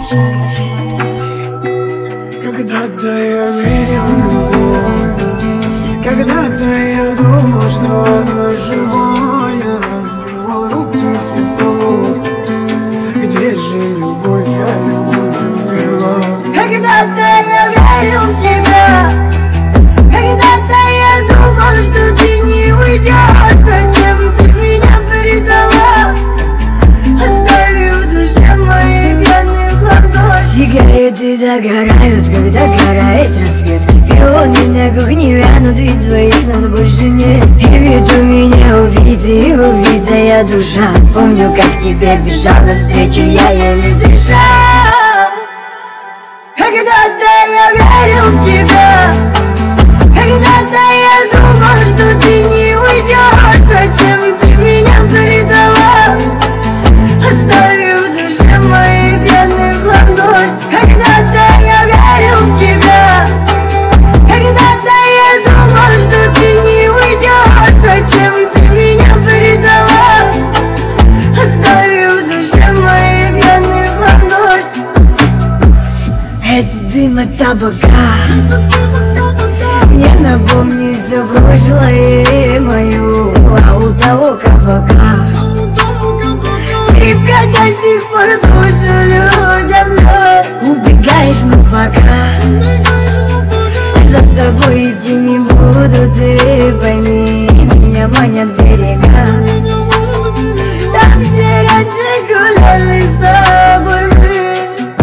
Когда-то я верил в любовь, когда-то я думал, что одно живое разбивал руки цветов. Где же любовь, а любовь умерла? Когда-то я верил в тебя, когда-то я думал, что ты не уйдешь. Зачем ты меня предала, оставив в душе моей пьяных ладонь? Сигареты догорают, когда горает рассвет. Пионы на кухне вянут, ведь двоих нас больше нет. И ведь у меня убитая душа. Помню, как тебе бежал навстречу, я еле дышал. Когда-то я верил в тебя, когда-то я думал, что ты не уйдешь. Зачем ты меня предала, оставив в душе моих пьяных ладонь? Когда-то я верил в тебя, когда-то я думал, что ты не уйдешь. Зачем ты меня предала, оставив в душе моих пьяных ладонь? Это дым от табака мне напомнит все прошлое мою, а у того кабака скрипка до сих пор душу людям бьет. Убегаешь, но пока за тобой идти не буду, ты пойми, меня манят берега. Там, где раньше гуляли с тобой мы,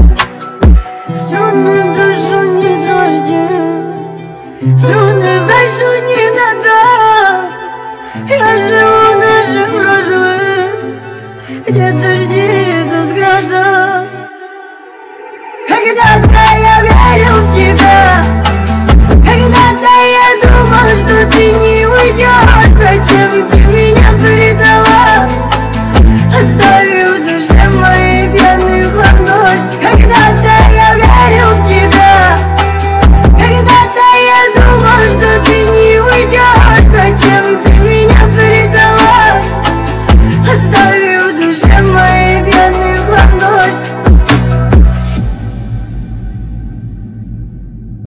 струны душу не дрожди, струны башу не надо. Я живу нашим прошлым, где дожди идут с града. Когда-то я верил в тебя, когда-то я думал, что ты не